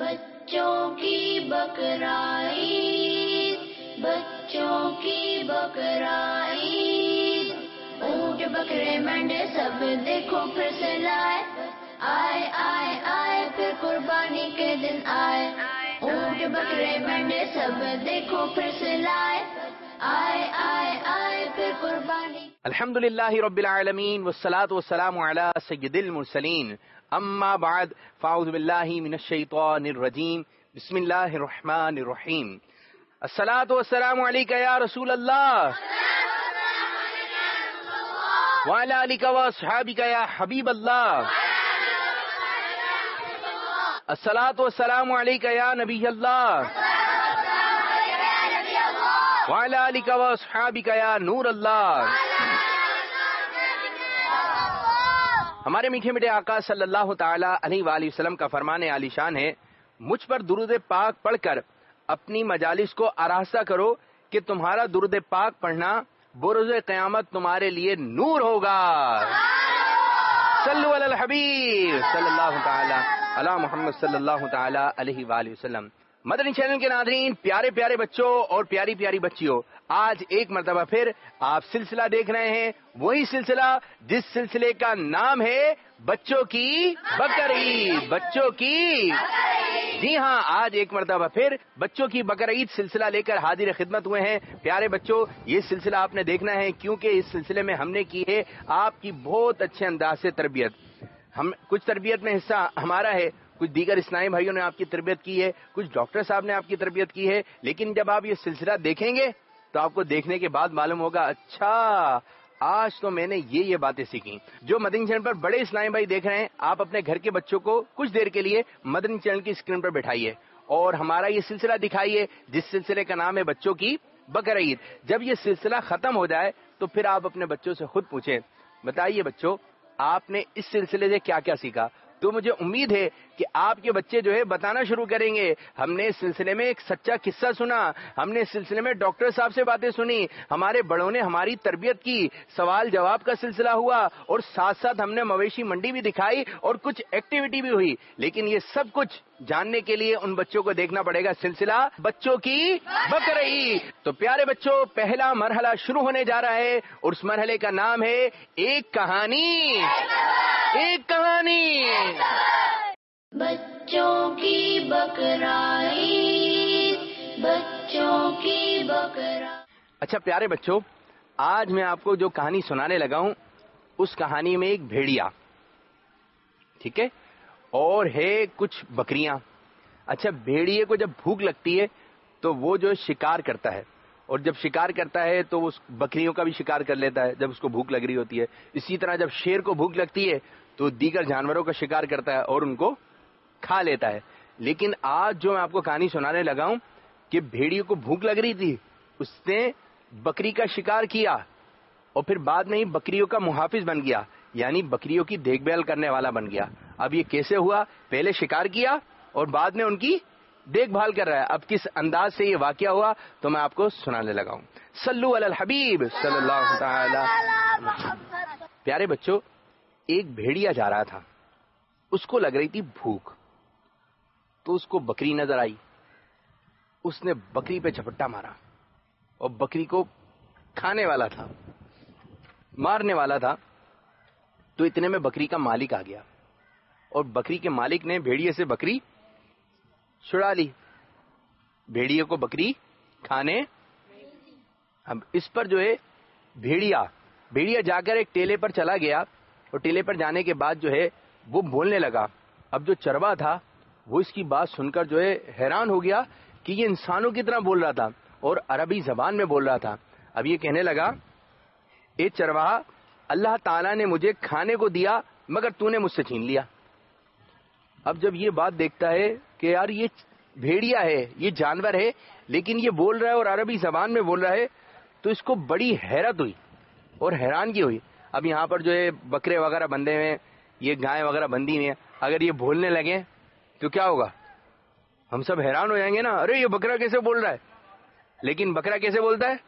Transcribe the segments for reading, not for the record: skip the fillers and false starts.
بچوں کی بقرعید، بچوں کی بقرعید، اونٹ بکرے مینڈے سب دیکھو پھر سے لائے، آئے آئے آئے پھر قربانی کے دن آئے، اونٹ بکرے مینڈے سب دیکھو پھر سے لائے، آئے آئے آئے پھر قربانی۔ الحمدللہ رب العالمین والصلاة والسلام علی سید المرسلین، اما بعد فاعوذ باللہ من الشیطان الرجیم، بسم اللہ الرحمن الرحیم۔ الصلاة والسلام علیک یا رسول اللہ وعلی آلک واصحابک یا حبیب اللہ، الصلاة والسلام علیک یا نبی اللہ وعلی آلک واصحابک یا نور اللہ۔ ہمارے میٹھے میٹھے آقا صلی اللہ تعالی علیہ وآلہ وسلم کا فرمان عالی شان ہے، مجھ پر درود پاک پڑھ کر اپنی مجالس کو آراستہ کرو کہ تمہارا درود پاک پڑھنا بروز قیامت تمہارے لیے نور ہوگا۔ صلو علی الحبیب صلی اللہ تعالی علی محمد صلی اللہ تعالی علیہ وآلہ وسلم۔ مدنی چینل کے ناظرین، پیارے پیارے بچوں اور پیاری پیاری بچیوں، آج ایک مرتبہ پھر آپ سلسلہ دیکھ رہے ہیں، وہی سلسلہ جس سلسلے کا نام ہے بچوں کی بقرعید، بچوں کی، جی ہاں، آج ایک مرتبہ پھر بچوں کی بقرعید سلسلہ لے کر حاضر خدمت ہوئے ہیں۔ پیارے بچوں، یہ سلسلہ آپ نے دیکھنا ہے کیونکہ اس سلسلے میں ہم نے کی ہے آپ کی بہت اچھے انداز سے تربیت۔ ہم کچھ تربیت میں حصہ ہمارا ہے، کچھ دیگر اسلامی بھائیوں نے آپ کی تربیت کی ہے، کچھ ڈاکٹر صاحب نے آپ کی تربیت کی ہے، لیکن جب آپ یہ سلسلہ دیکھیں گے تو آپ کو دیکھنے کے بعد معلوم ہوگا اچھا آج تو میں نے یہ باتیں سیکھی۔ جو مدنی چینل پر بڑے اسلامی بھائی دیکھ رہے ہیں، آپ اپنے گھر کے بچوں کو کچھ دیر کے لیے مدنی چینل کی اسکرین پر بٹھائیے اور ہمارا یہ سلسلہ دکھائیے جس سلسلے کا نام ہے بچوں کی بقرعید۔ جب یہ سلسلہ ختم ہو جائے تو پھر آپ اپنے بچوں سے خود پوچھیں، بتائیے بچوں آپ نے اس سلسلے سے کیا کیا سیکھا؟ تو مجھے امید ہے کہ آپ کے بچے جو ہے بتانا شروع کریں گے، ہم نے اس سلسلے میں ایک سچا قصہ سنا، ہم نے اس سلسلے میں ڈاکٹر صاحب سے باتیں سنی، ہمارے بڑوں نے ہماری تربیت کی، سوال جواب کا سلسلہ ہوا اور ساتھ ساتھ ہم نے مویشی منڈی بھی دکھائی اور کچھ ایکٹیویٹی بھی ہوئی۔ لیکن یہ سب کچھ جاننے کے لیے ان بچوں کو دیکھنا پڑے گا سلسلہ بچوں کی بقرعید۔ تو پیارے بچوں، پہلا مرحلہ شروع ہونے جا رہا ہے اور اس مرحلے کا نام ہے ایک کہانی، ایک کہانی۔ بچوں کی بقرعید، بچوں کی بقرعید۔ اچھا پیارے بچوں، آج میں آپ کو جو کہانی سنانے لگا ہوں اس کہانی میں ایک بھیڑیا، ٹھیک ہے، اور ہے کچھ بکریاں۔ اچھا، بھیڑیے کو جب بھوک لگتی ہے تو وہ جو شکار کرتا ہے، اور جب شکار کرتا ہے تو وہ بکریوں کا بھی شکار کر لیتا ہے جب اس کو بھوک لگ رہی ہوتی ہے۔ اسی طرح جب شیر کو بھوک لگتی ہے تو دیگر جانوروں کا شکار کرتا ہے اور ان کو کھا لیتا ہے۔ لیکن آج جو میں آپ کو کہانی سنانے لگا ہوں کہ بھیڑیے کو بھوک لگ رہی تھی، اس نے بکری کا شکار کیا اور پھر بعد میں ہی بکریوں کا محافظ بن گیا، یعنی بکریوں کی دیکھ بھال کرنے والا بن گیا۔ اب یہ کیسے ہوا؟ پہلے شکار کیا اور بعد میں ان کی دیکھ بھال کر رہا ہے۔ اب کس انداز سے یہ واقعہ ہوا تو میں آپ کو سنانے لگا ہوں۔ صلو علی الحبیب صلی اللہ تعالی۔ پیارے بچوں، ایک بھیڑیا جا رہا تھا، اس کو لگ رہی تھی بھوک، تو اس کو بکری نظر آئی، اس نے بکری پہ جھپٹا مارا اور بکری کو کھانے والا تھا، مارنے والا تھا۔ تو اتنے میں بکری کا مالک آ گیا اور بکری کے مالک نے بھیڑیے سے بکری چھڑا لی، بھیڑیے کو بکری کھانے۔ اب اس پر جو ہے بھیڑیا جا کر ایک ٹیلے پر چلا گیا اور ٹیلے پر جانے کے بعد جو ہے وہ بولنے لگا۔ اب جو چروا تھا وہ اس کی بات سن کر جو ہے حیران ہو گیا کہ یہ انسانوں کی طرح بول رہا تھا اور عربی زبان میں بول رہا تھا۔ اب یہ کہنے لگا، اے چرواہا، اللہ تعالیٰ نے مجھے کھانے کو دیا مگر تو نے مجھ سے چھین لیا۔ اب جب یہ بات دیکھتا ہے کہ یار یہ بھیڑیا ہے، یہ جانور ہے، لیکن یہ بول رہا ہے اور عربی زبان میں بول رہا ہے، تو اس کو بڑی حیرت ہوئی اور حیرانگی ہوئی۔ اب یہاں پر جو ہے بکرے وغیرہ بندھے ہوئے، یہ گائے وغیرہ بندھی ہوئی ہیں، اگر یہ بولنے لگے تو کیا ہوگا؟ ہم سب حیران ہو جائیں گے نا، ارے یہ بکرا کیسے بول رہا ہے؟ لیکن بکرا کیسے بولتا ہے؟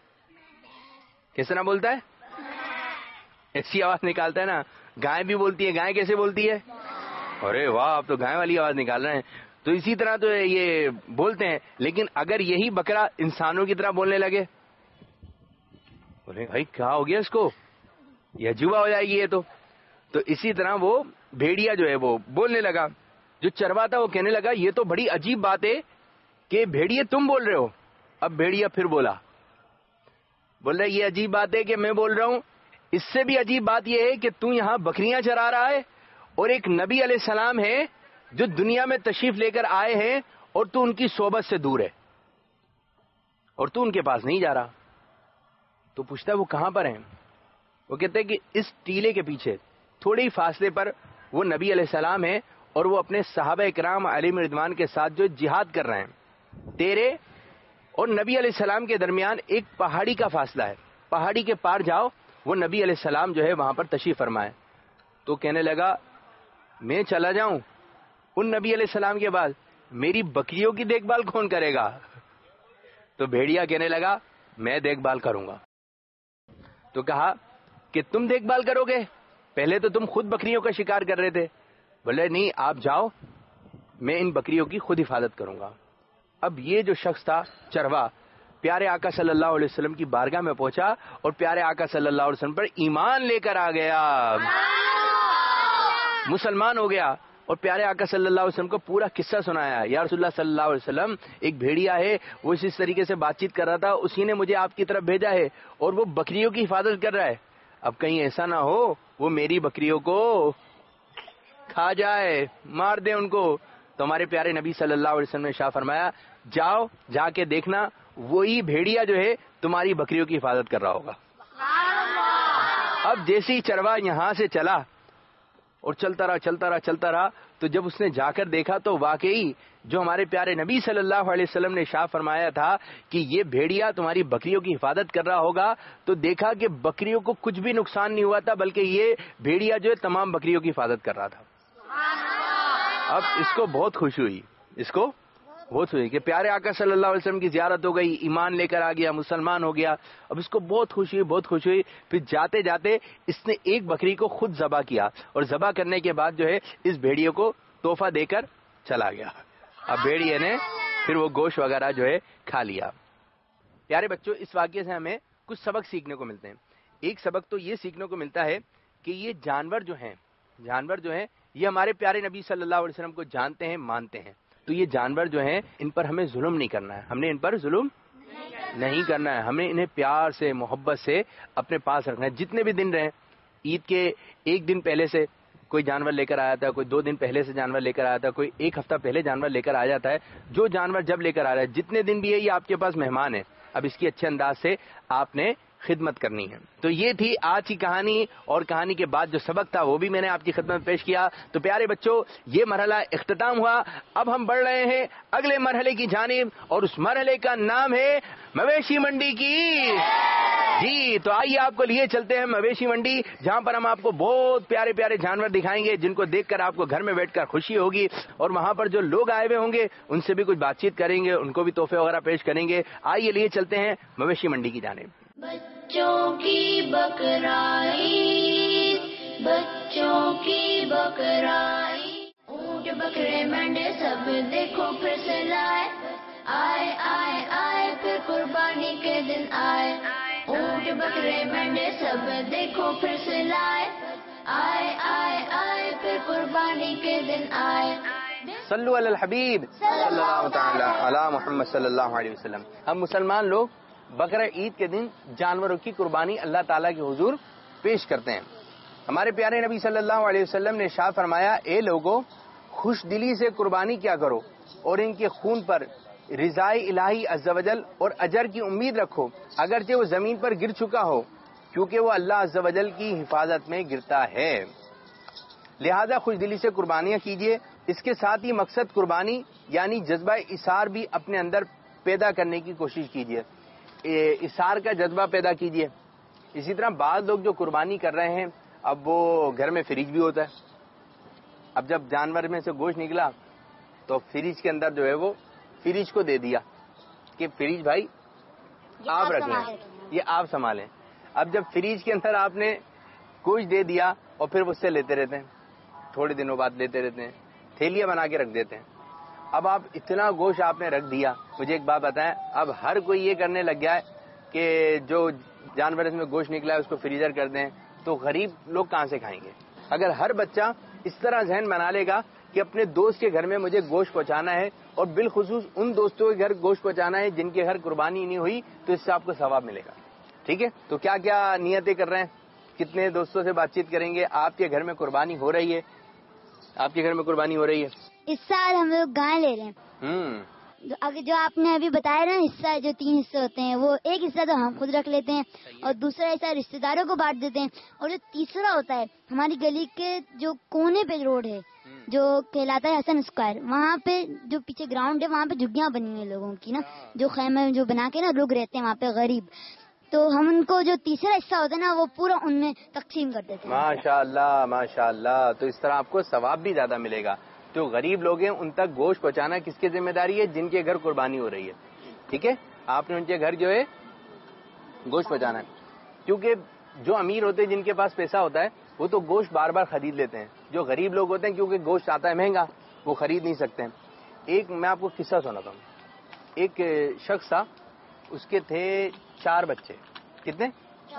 کس طرح بولتا ہے؟ ایسی آواز نکالتا ہے نا۔ گائے بھی بولتی ہے، گائے کیسے بولتی ہے؟ ارے واہ، آپ تو گائے والی آواز نکال رہے ہیں. تو اسی طرح تو یہ بولتے ہیں. لیکن اگر یہی بکرا انسانوں کی طرح بولنے لگے، بولے بھائی کیا ہو گیا اس کو، یہ عجوبہ ہو جائے گی یہ تو اسی طرح وہ بھیڑیا جو ہے وہ بولنے لگا. جو چروا تھا وہ کہنے لگا یہ تو بڑی عجیب بات ہے کہ بھیڑیے تم بول رہے ہو. اب بھیڑیا پھر بول رہا یہ عجیب بات ہے کہ میں بول رہا ہوں، اس سے بھی عجیب بات یہ ہے کہ تو یہاں بکریاں چرا رہا ہے اور ایک نبی علیہ السلام ہے جو دنیا میں تشریف لے کر آئے ہیں اور تو ان کی صحبت سے دور ہے اور تو ان کے پاس نہیں جا رہا. تو پوچھتا ہے وہ کہاں پر ہیں؟ وہ کہتے ہیں کہ اس ٹیلے کے پیچھے تھوڑے ہی فاصلے پر وہ نبی علیہ السلام ہیں اور وہ اپنے صحابہ کرام علیہم رضوان کے ساتھ جو جہاد کر رہے ہیں. تیرے اور نبی علیہ السلام کے درمیان ایک پہاڑی کا فاصلہ ہے، پہاڑی کے پار جاؤ، وہ نبی علیہ السلام جو ہے وہاں پر تشریف فرمائے. تو کہنے لگا میں چلا جاؤں ان نبی علیہ السلام کے بعد، میری بکریوں کی دیکھ بھال کون کرے گا؟ تو بھیڑیا کہنے لگا میں دیکھ بھال کروں گا. تو کہا کہ تم دیکھ بھال کرو گے؟ پہلے تو تم خود بکریوں کا شکار کر رہے تھے. بولے نہیں آپ جاؤ، میں ان بکریوں کی خود حفاظت کروں گا. اب یہ جو شخص تھا چروا، پیارے آقا صلی اللہ علیہ وسلم کی بارگاہ میں پہنچا اور پیارے آقا صلی اللہ علیہ وسلم پر ایمان لے کر آ گیا، مسلمان ہو گیا. اور پیارے آقا صلی اللہ علیہ وسلم کو پورا قصہ سنایا. یا رسول اللہ صلی اللہ علیہ وسلم، ایک بھیڑیا ہے، وہ اس طریقے سے بات چیت کر رہا تھا، اسی نے مجھے آپ کی طرف بھیجا ہے اور وہ بکریوں کی حفاظت کر رہا ہے. اب کہیں ایسا نہ ہو وہ میری بکریوں کو کھا جائے، مار دے ان کو. تو ہمارے پیارے نبی صلی اللہ علیہ وسلم نے شاہ فرمایا جاؤ جا کے دیکھنا وہی بھیڑیا جو ہے تمہاری بکریوں کی حفاظت کر رہا ہوگا. اب جیسے ہی چروا یہاں سے چلا اور چلتا رہا تو جب اس نے جا کر دیکھا تو واقعی جو ہمارے پیارے نبی صلی اللہ علیہ وسلم نے شاہ فرمایا تھا کہ یہ بھیڑیا تمہاری بکریوں کی حفاظت کر رہا ہوگا، تو دیکھا کہ بکریوں کو کچھ بھی نقصان نہیں ہوا تھا، بلکہ یہ بھیڑیا جو ہے تمام بکریوں کی حفاظت کر رہا تھا. اب اس کو بہت خوشی کہ پیارے آقا صلی اللہ علیہ وسلم کی زیارت ہو گئی، ایمان لے کر آ گیا، مسلمان ہو گیا. اب اس کو بہت خوشی ہوئی. پھر جاتے جاتے اس نے ایک بکری کو خود ذبح کیا اور ذبح کرنے کے بعد جو ہے اس بھیڑیے کو تحفہ دے کر چلا گیا. اب بھیڑیے نے پھر وہ گوشت وغیرہ جو ہے کھا لیا. پیارے بچوں، اس واقعے سے ہمیں کچھ سبق سیکھنے کو ملتے ہیں. ایک سبق تو یہ سیکھنے کو ملتا ہے کہ یہ جانور جو ہیں یہ ہمارے پیارے نبی صلی اللہ علیہ وسلم کو جانتے ہیں، مانتے ہیں. تو یہ جانور جو ہیں ان پر ہمیں ظلم نہیں کرنا ہے، ہم نے ان پر ظلم نہیں کرنا ہے، ہمیں انہیں پیار سے محبت سے اپنے پاس رکھنا ہے. جتنے بھی دن رہیں، عید کے ایک دن پہلے سے کوئی جانور لے کر آیا تھا، کوئی 2 دن پہلے سے جانور لے کر آیا تھا، کوئی 1 ہفتہ پہلے جانور لے کر آ جاتا ہے. جو جانور جب لے کر آ رہا ہے، جتنے دن بھی ہے، یہ آپ کے پاس مہمان ہے. اب اس کی اچھے انداز سے آپ نے خدمت کرنی ہے. تو یہ تھی آج کی کہانی، اور کہانی کے بعد جو سبق تھا وہ بھی میں نے آپ کی خدمت پیش کیا. تو پیارے بچوں، یہ مرحلہ اختتام ہوا. اب ہم بڑھ رہے ہیں اگلے مرحلے کی جانب، اور اس مرحلے کا نام ہے مویشی منڈی کی. جی تو آئیے آپ کو لیے چلتے ہیں مویشی منڈی، جہاں پر ہم آپ کو بہت پیارے پیارے جانور دکھائیں گے جن کو دیکھ کر آپ کو گھر میں بیٹھ کر خوشی ہوگی، اور وہاں پر جو لوگ آئے ہوئے ہوں گے ان سے بھی کچھ بات چیت کریں گے، ان کو بھی تحفے وغیرہ پیش کریں گے. آئیے لیے چلتے ہیں مویشی منڈی کی جانب. بچوں کی بقرعید، بچوں کی بقرعید، اونٹ بکرے مینڈے سب دیکھو پھر سے لائے، آئے آئے آئے پھر قربانی کے دن آئے. اونٹ بکرے مینڈے سب دیکھو پھر سے لائے، آئے آئے آئے پھر قربانی کے دن آئے. صلو علی الحبیب صلی اللہ تعالی علی محمد صلی اللہ علیہ وسلم. ہم مسلمان لوگ بقرہ عید کے دن جانوروں کی قربانی اللہ تعالیٰ کے حضور پیش کرتے ہیں. ہمارے پیارے نبی صلی اللہ علیہ وسلم نے ارشاد فرمایا، اے لوگو، خوش دلی سے قربانی کیا کرو اور ان کے خون پر رضائے الہی عز و جل اور اجر کی امید رکھو، اگرچہ وہ زمین پر گر چکا ہو، کیونکہ وہ اللہ عز و جل کی حفاظت میں گرتا ہے. لہذا خوش دلی سے قربانیاں کیجیے. اس کے ساتھ ہی مقصد قربانی یعنی جذبہ اثار بھی اپنے اندر پیدا کرنے کی کوشش کیجیے، اثار کا جذبہ پیدا کیجیے. اسی طرح بعض لوگ جو قربانی کر رہے ہیں، اب وہ گھر میں فریج بھی ہوتا ہے. اب جب جانور میں سے گوشت نکلا تو فریج کے اندر جو ہے وہ فریج کو دے دیا کہ فریج بھائی آپ رکھ لیں، یہ آپ سنبھالیں. اب جب فریج کے اندر آپ نے گوشت دے دیا اور پھر اس سے لیتے رہتے ہیں، تھوڑے دنوں بعد لیتے رہتے ہیں, تھیلیاں بنا کے رکھ دیتے ہیں. اب آپ اتنا گوشت آپ نے رکھ دیا. مجھے ایک بات بتائیں, اب ہر کوئی یہ کرنے لگ گیا ہے کہ جو جانور میں گوشت نکلا ہے اس کو فریزر کر دیں, تو غریب لوگ کہاں سے کھائیں گے؟ اگر ہر بچہ اس طرح ذہن بنا لے گا کہ اپنے دوست کے گھر میں مجھے گوشت پہنچانا ہے, اور بالخصوص ان دوستوں کے گھر گوشت پہنچانا ہے جن کے گھر قربانی نہیں ہوئی, تو اس سے آپ کو ثواب ملے گا. ٹھیک ہے, تو کیا کیا نیتیں کر رہے ہیں, کتنے دوستوں سے بات چیت کریں گے؟ آپ کے گھر میں قربانی ہو رہی ہے, آپ کے گھر میں قربانی ہو رہی ہے. اس سال ہم لوگ گائے لے رہے ہیں. اگر جو آپ نے ابھی بتایا نا حصہ, جو 3 حصے ہوتے ہیں, وہ ایک حصہ تو ہم خود رکھ لیتے ہیں اور دوسرا حصہ رشتے داروں کو بانٹ دیتے ہیں, اور جو تیسرا ہوتا ہے ہماری گلی کے جو کونے پہ روڈ ہے جو کہلاتا ہے حسن اسکوائر, وہاں پہ جو پیچھے گراؤنڈ ہے وہاں پہ جھگیاں بنی ہیں لوگوں کی نا, جو خیمے جو بنا کے نا لوگ رہتے ہیں وہاں پہ غریب, تو ہم ان کو جو تیسرا حصہ ہوتا ہے نا وہ پورا ان میں تقسیم کر دیتے ہیں. ماشاء اللہ ماشاء اللہ, تو اس طرح آپ کو ثواب بھی زیادہ ملے گا. جو غریب لوگ ہیں ان تک گوشت پہنچانا کس کی ذمہ داری ہے؟ جن کے گھر قربانی ہو رہی ہے. ٹھیک ہے, آپ نے ان کے گھر جو ہے گوشت پہنچانا ہے. کیونکہ جو امیر ہوتے ہیں جن کے پاس پیسہ ہوتا ہے وہ تو گوشت بار بار خرید لیتے ہیں. جو غریب لوگ ہوتے ہیں کیونکہ گوشت آتا ہے مہنگا, وہ خرید نہیں سکتے ہیں. ایک میں آپ کو قصہ سناتا ہوں. ایک شخص تھا, اس کے تھے 4 بچے. کتنے؟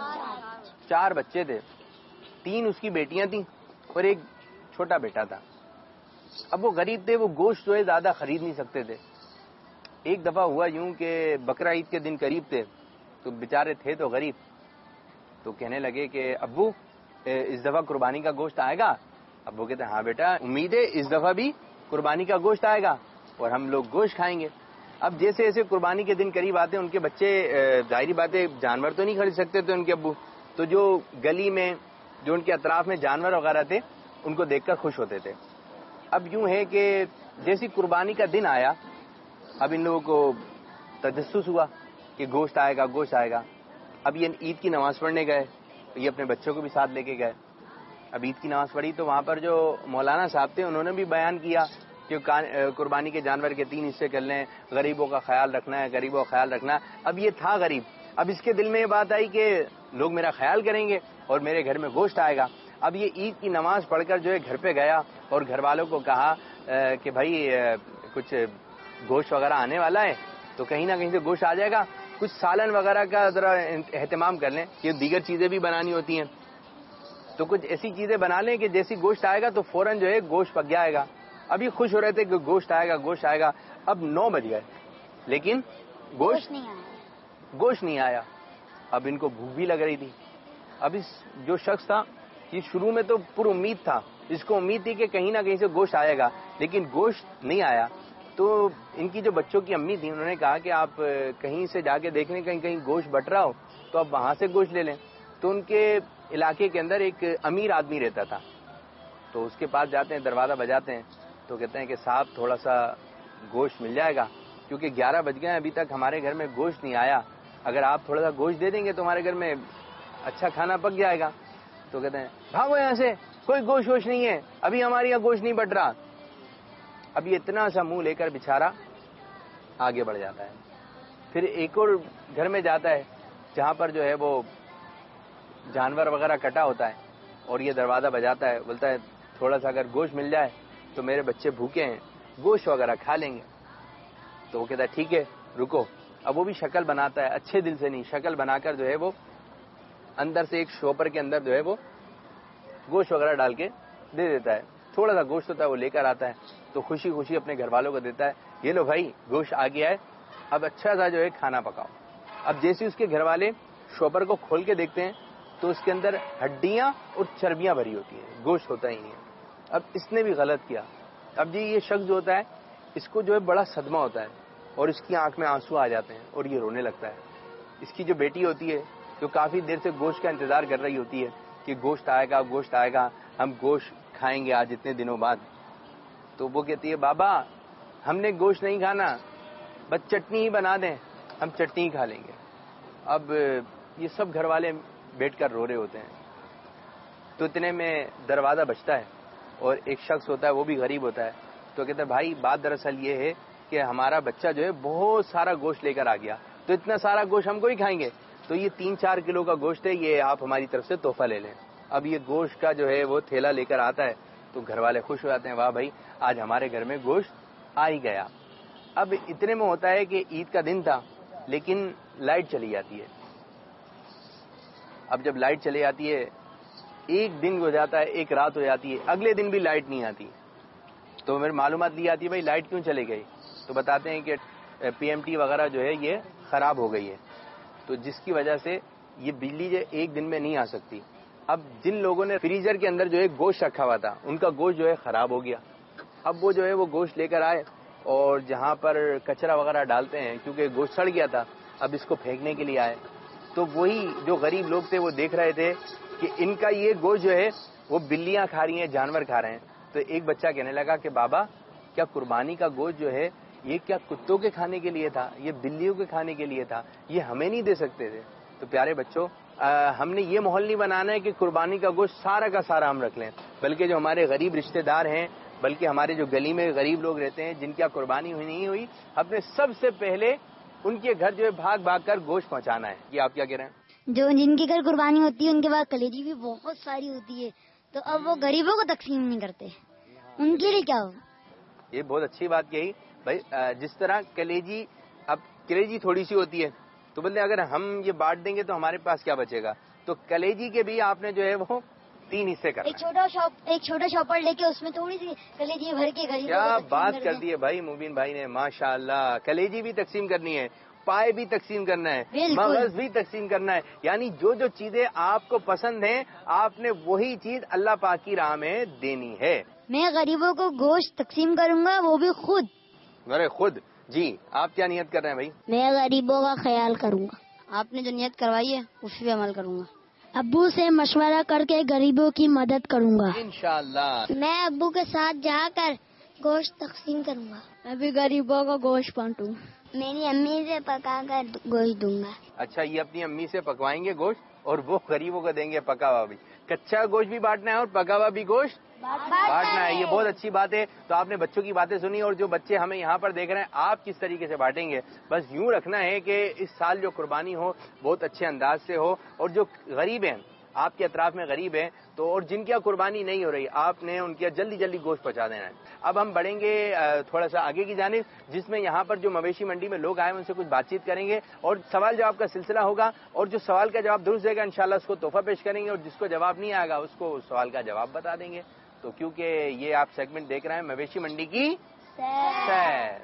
4 بچے تھے. 3 اس کی بیٹیاں تھیں اور ایک چھوٹا بیٹا تھا. اب وہ غریب تھے, وہ گوشت جو ہے زیادہ خرید نہیں سکتے تھے. ایک دفعہ ہوا یوں کہ بقرہ عید کے دن قریب تھے, تو بیچارے تھے تو غریب, تو کہنے لگے کہ ابو اس دفعہ قربانی کا گوشت آئے گا؟ ابو کہتے ہیں ہاں بیٹا, امید ہے اس دفعہ بھی قربانی کا گوشت آئے گا اور ہم لوگ گوشت کھائیں گے. اب جیسے جیسے قربانی کے دن قریب آتے ہیں ان کے بچے, ظاہری باتیں جانور تو نہیں خرید سکتے تھے ان کے ابو, تو جو گلی میں جو ان کے اطراف میں جانور وغیرہ تھے ان کو دیکھ کر خوش ہوتے تھے. اب یوں ہے کہ جیسی قربانی کا دن آیا, اب ان لوگوں کو تجسس ہوا کہ گوشت آئے گا گوشت آئے گا. اب یہ عید کی نماز پڑھنے گئے, یہ اپنے بچوں کو بھی ساتھ لے کے گئے. اب عید کی نماز پڑھی تو وہاں پر جو مولانا صاحب تھے انہوں نے بھی بیان کیا کہ قربانی کے جانور کے 3 حصے کر لیں, غریبوں کا خیال رکھنا ہے, غریبوں کا خیال رکھنا ہے. اب یہ تھا غریب, اب اس کے دل میں یہ بات آئی کہ لوگ میرا خیال کریں گے اور میرے گھر میں گوشت آئے گا. اب یہ عید کی نماز پڑھ کر جو ہے گھر پہ گیا اور گھر والوں کو کہا کہ بھائی کچھ گوشت وغیرہ آنے والا ہے, تو کہیں نہ کہیں سے گوشت آ جائے گا, کچھ سالن وغیرہ کا ذرا اہتمام کر لیں, یہ دیگر چیزیں بھی بنانی ہوتی ہیں, تو کچھ ایسی چیزیں بنا لیں کہ جیسی گوشت آئے گا تو فوراً جو ہے گوشت پک جائے گا. ابھی خوش ہو رہے تھے کہ گوشت آئے گا گوشت آئے گا. اب 9 بج گئے لیکن گوشت نہیں آیا. اب ان کو بھوک بھی لگ رہی تھی. اب اس جو شخص تھا یہ شروع میں تو پر امید تھا, اس کو امید تھی کہ کہیں نہ کہیں سے گوشت آئے گا, لیکن گوشت نہیں آیا. تو ان کی جو بچوں کی امی تھی انہوں نے کہا کہ آپ کہیں سے جا کے دیکھ لیں, کہیں کہیں گوشت بٹ رہا ہو تو آپ وہاں سے گوشت لے لیں. تو ان کے علاقے کے اندر ایک امیر آدمی رہتا تھا, تو اس کے پاس جاتے ہیں, دروازہ بجاتے ہیں, تو کہتے ہیں کہ صاحب تھوڑا سا گوشت مل جائے گا, کیونکہ 11 بج گئے ابھی تک ہمارے گھر میں گوشت نہیں آیا, اگر آپ تھوڑا سا گوشت دے دیں گے تو ہمارے گھر میں اچھا کھانا پک جائے گا. تو کہتے ہیں بھاگو یہاں سے, کوئی گوشت ووشت نہیں ہے, ابھی ہمارے یہاں گوشت نہیں بٹ رہا. اب یہ اتنا سا منہ لے کر بےچارا آگے بڑھ جاتا ہے. پھر ایک اور گھر میں جاتا ہے جہاں پر جو ہے وہ جانور وغیرہ کٹا ہوتا ہے, اور یہ دروازہ بجاتا ہے, بولتا ہے تھوڑا سا اگر گوشت مل جائے تو میرے بچے بھوکے ہیں, گوشت وغیرہ کھا لیں گے. تو وہ کہتا ہے ٹھیک ہے رکو. اب وہ بھی شکل بناتا ہے, اچھے دل سے نہیں, شکل بنا کر جو ہے وہ اندر سے ایک شوپر کے اندر جو ہے وہ گوشت وغیرہ ڈال کے دے دیتا ہے. تھوڑا سا گوشت ہوتا ہے وہ لے کر آتا ہے, تو خوشی خوشی اپنے گھر والوں کو دیتا ہے, یہ لو بھائی گوشت آ گیا ہے, اب اچھا سا جو ہے کھانا پکاؤ. اب جیسے اس کے گھر والے شوپر کو کھول کے دیکھتے ہیں تو اس کے اندر ہڈیاں اور چربیاں بھری ہوتی ہیں, گوشت ہوتا ہی نہیں ہے. اب اس نے بھی غلط کیا. اب جی یہ شخص جو ہوتا ہے اس کو جو ہے بڑا صدمہ ہوتا ہے, اور اس کی آنکھ میں آنسو آ جاتے ہیں اور یہ رونے لگتا ہے. اس کی جو بیٹی ہوتی ہے جو کافی دیر سے گوشت کا انتظار کر رہی ہوتی ہے کہ گوشت آئے گا گوشت آئے گا, ہم گوشت کھائیں گے آج اتنے دنوں بعد, تو وہ کہتی ہے بابا ہم نے گوشت نہیں کھانا, بس چٹنی ہی بنا دیں, ہم چٹنی ہی کھا لیں گے. اب یہ سب گھر والے بیٹھ کر رو رہے ہوتے ہیں. تو اتنے میں دروازہ بجتا ہے اور ایک شخص ہوتا ہے وہ بھی غریب ہوتا ہے, تو کہتا ہے بھائی بات دراصل یہ ہے کہ ہمارا بچہ جو ہے بہت سارا گوشت لے کر آ گیا, تو اتنا سارا گوشت ہم کو ہی کھائیں گے, تو یہ 3-4 کلو کا گوشت ہے, یہ آپ ہماری طرف سے تحفہ لے لیں. اب یہ گوشت کا جو ہے وہ تھیلا لے کر آتا ہے, تو تو گھر والے خوش ہو جاتے ہیں, واہ بھائی آج ہمارے گھر میں گوشت آ ہی گیا. اب اتنے میں ہوتا ہے کہ عید کا دن تھا لیکن لائٹ چلی جاتی ہے. اب جب لائٹ چلی جاتی ہے, ایک دن ہو جاتا ہے, ایک رات ہو جاتی ہے, اگلے دن بھی لائٹ نہیں آتی. تو میری معلومات لی جاتی ہے بھائی لائٹ کیوں چلے گئی, تو بتاتے ہیں کہ پی ایم ٹی وغیرہ جو ہے یہ خراب ہو گئی ہے, تو جس کی وجہ سے یہ بجلی جو ایک دن میں نہیں آ سکتی. اب جن لوگوں نے فریزر کے اندر جو ہے گوشت رکھا ہوا تھا ان کا گوشت جو ہے خراب ہو گیا. اب وہ جو ہے وہ گوشت لے کر آئے اور جہاں پر کچرا وغیرہ ڈالتے ہیں, کیونکہ گوشت سڑ گیا تھا, اب اس کو پھینکنے کے لیے آئے. تو وہی جو غریب لوگ تھے وہ دیکھ رہے تھے کہ ان کا یہ گوشت جو ہے وہ بلیاں کھا رہی ہیں, جانور کھا رہے ہیں. تو ایک بچہ کہنے لگا کہ بابا کیا قربانی کا گوشت جو ہے یہ کیا کتوں کے کھانے کے لیے تھا, یہ بلیوں کے کھانے کے لیے تھا, یہ ہمیں نہیں دے سکتے تھے. تو پیارے بچوں, ہم نے یہ ماحول نہیں بنانا ہے کہ قربانی کا گوشت سارا کا سارا ہم رکھ لیں, بلکہ جو ہمارے غریب رشتہ دار ہیں, بلکہ ہمارے جو گلی میں غریب لوگ رہتے ہیں جن کی قربانی نہیں ہوئی, ہم نے سب سے پہلے ان کے گھر جو ہے بھاگ بھاگ کر گوشت پہنچانا ہے. یہ آپ کیا کہہ رہے ہیں؟ جو جن کے گھر قربانی ہوتی ہے ان کے پاس کلیجی بھی بہت ساری ہوتی ہے, تو اب وہ غریبوں کو تقسیم نہیں کرتے, ان کے لیے کیا ہو. یہ بہت اچھی بات کہی بھائی. جس طرح کلیجی, اب کلیجی تھوڑی سی ہوتی ہے تو بولتے اگر ہم یہ بانٹ دیں گے تو ہمارے پاس کیا بچے گا, تو کلیجی کے بھی آپ نے جو ہے وہ 3 حصے کرنا. ایک چھوٹا شاپر لے کے اس میں تھوڑی سی کلیجی بھر کے غریبوں کیا کو تقسیم بات کر کر دیں. دی ہے بھائی مبین بھائی نے, ماشاء اللہ. کلیجی بھی تقسیم کرنی ہے, پائے بھی تقسیم کرنا ہے, مغز بھی تقسیم کرنا ہے. یعنی جو جو چیزیں آپ کو پسند ہیں آپ نے وہی چیز اللہ پاک کی راہ میں دینی ہے. میں غریبوں کو گوشت تقسیم کروں گا, وہ بھی خود. میرے خود. جی آپ کیا نیت کر رہے ہیں بھائی؟ میں غریبوں کا خیال کروں گا. آپ نے جو نیت کروائی ہے اس پہ عمل کروں گا. ابو سے مشورہ کر کے غریبوں کی مدد کروں گا. انشاءاللہ. میں ابو کے ساتھ جا کر گوشت تقسیم کروں گا. میں بھی غریبوں کو گوشت بانٹوں. میری امی سے پکا کر گوشت دوں گا. اچھا, یہ اپنی امی سے پکوائیں گے گوشت اور وہ غریبوں کو دیں گے پکا ہوا بھی. کچا گوشت بھی بانٹنا ہے اور پکا ہوا بھی گوشت بانٹنا ہے. یہ بہت اچھی بات ہے. تو آپ نے بچوں کی باتیں سنی, اور جو بچے ہمیں یہاں پر دیکھ رہے ہیں آپ کس طریقے سے بانٹیں گے. بس یوں رکھنا ہے کہ اس سال جو قربانی ہو بہت اچھے انداز سے ہو, اور جو غریب ہیں آپ کے اطراف میں غریب ہیں تو, اور جن کی قربانی نہیں ہو رہی آپ نے ان کے جلدی جلدی گوشت پہنچا دینا ہے. اب ہم بڑھیں گے تھوڑا سا آگے کی جانب, جس میں یہاں پر جو مویشی منڈی میں لوگ آئے ہیں ان سے کچھ بات چیت کریں گے, اور سوال جواب کا سلسلہ ہوگا, اور جو سوال کا جواب درست دے گا انشاءاللہ اس کو تحفہ پیش کریں گے, اور جس کو جواب نہیں آئے گا اس کو سوال کا جواب بتا دیں گے. تو کیونکہ یہ آپ سیگمنٹ دیکھ رہے ہیں مویشی منڈی کی سیر.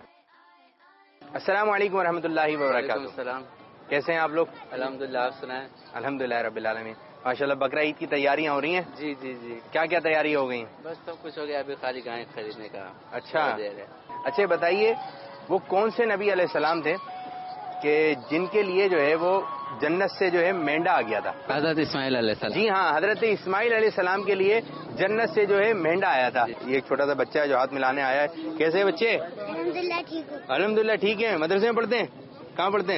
السلام علیکم ورحمۃ اللہ وبرکاتہ. السلام. کیسے ہیں آپ لوگ؟ الحمدللہ, آپ سنائیں. الحمدللہ رب العالمین. ماشاءاللہ بقرہ عید کی تیاریاں ہو رہی ہیں؟ جی جی جی, کیا کیا تیاری ہو گئی؟ بس سب کچھ ہو گیا, ابھی خالی گائے خریدنے کا. اچھا بتائیے, وہ کون سے نبی علیہ السلام تھے کہ جن کے لیے جو ہے وہ جنت سے جو ہے مینڈا آ گیا تھا؟ حضرت اسماعیل علیہ السلام. جی ہاں, حضرت اسماعیل علیہ السلام کے لیے جنت سے جو ہے مینڈا آیا تھا. یہ ایک چھوٹا سا بچہ ہے جو ہاتھ ملانے آیا ہے. کیسے ہیں بچے؟ الحمدللہ ٹھیک ہوں. الحمدللہ ٹھیک ہیں. مدرسے میں پڑھتے ہیں؟ کہاں پڑھتے ہیں؟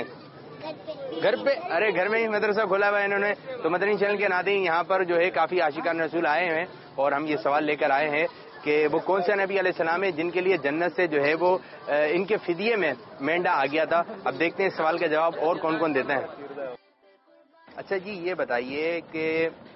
گھر پہ. ارے گھر میں ہی مدرسہ کھولا ہوا ہے انہوں نے. تو مدنی چینل کے ناظرین یہاں پر جو ہے کافی عاشقان رسول آئے ہیں, اور ہم یہ سوال لے کر آئے ہیں کہ وہ کون سے نبی علیہ السلام ہے جن کے لیے جنت سے جو ہے وہ ان کے فدیے میں مینڈا آ گیا تھا. اب دیکھتے ہیں اس سوال کا جواب اور کون کون دیتے ہیں. اچھا جی, یہ بتائیے کہ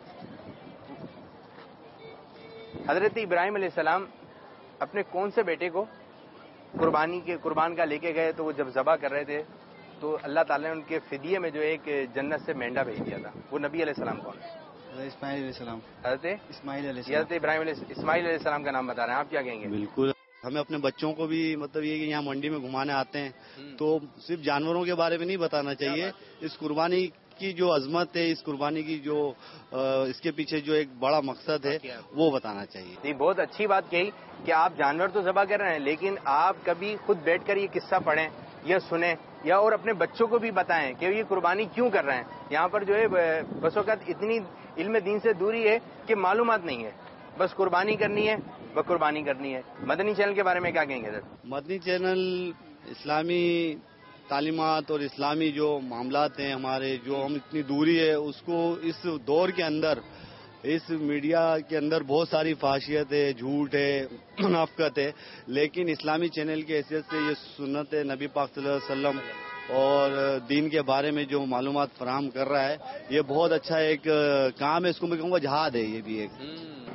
حضرت ابراہیم علیہ السلام اپنے کون سے بیٹے کو قربان کا لے کے گئے, تو وہ جب ذبح کر رہے تھے تو اللہ تعالیٰ نے ان کے فدیے میں جو ایک جنت سے مینڈا بھیج دیا تھا, وہ نبی علیہ السلام کون ہے؟ اسماعیل علیہ السلام. حضرت اسماعیل علیہ السلام. حضرت اسماعیل علیہ السلام کا نام بتا رہے ہیں, آپ کیا کہیں گے؟ بالکل. ہمیں اپنے بچوں کو بھی مطلب یہ کہ یہاں منڈی میں گھمانے آتے ہیں تو صرف جانوروں کے بارے میں نہیں بتانا چاہیے. اس قربانی کی جو عظمت ہے, اس قربانی کی جو اس کے پیچھے جو ایک بڑا مقصد ہے وہ بتانا چاہیے. جی بہت اچھی بات کہی کہ آپ جانور تو ذبح کر رہے ہیں, لیکن آپ کبھی خود بیٹھ کر یہ قصہ پڑھیں یا سنیں, یا اور اپنے بچوں کو بھی بتائیں کہ یہ قربانی کیوں کر رہے ہیں. یہاں پر جو ہے بس اوقات اتنی علم دین سے دوری ہے کہ معلومات نہیں ہے, بس قربانی کرنی ہے, بس قربانی کرنی ہے. مدنی چینل کے بارے میں کیا کہیں گے سر؟ مدنی چینل اسلامی تعلیمات اور اسلامی جو معاملات ہیں ہمارے, جو ہم اتنی دوری ہے اس کو اس دور کے اندر, اس میڈیا کے اندر بہت ساری فحاشیت ہے, جھوٹ ہے, منافقت ہے, لیکن اسلامی چینل کی حیثیت سے یہ سنت نبی پاک صلی اللہ علیہ وسلم اور دین کے بارے میں جو معلومات فراہم کر رہا ہے, یہ بہت اچھا ایک کام ہے. اس کو میں کہوں گا جہاد ہے یہ بھی ایک.